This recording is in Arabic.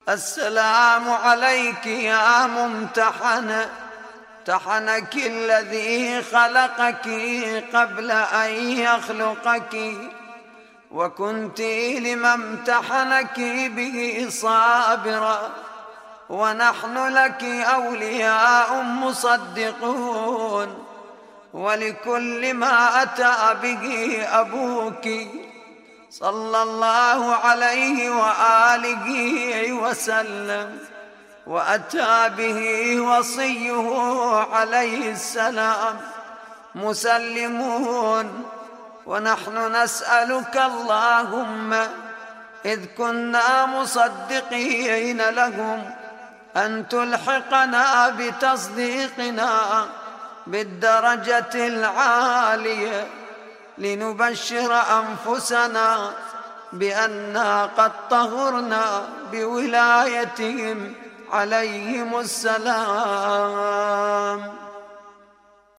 السلام عليك يا ممتحنة، امتحنك الذي خلقك قبل أن يخلقك، وكنت لما امتحنك به صابرا، ونحن لك أولياء مصدقون، ولكل ما أتى به أبوك صلى الله عليه وآله وسلم وأتى به وصيه عليه السلام مسلمون. ونحن نسألك اللهم إذ كنا مصدقين لهم أن تلحقنا بتصديقنا بالدرجة العالية، لنبشر أنفسنا بأننا قد طهرنا بولايتهم عليهم السلام.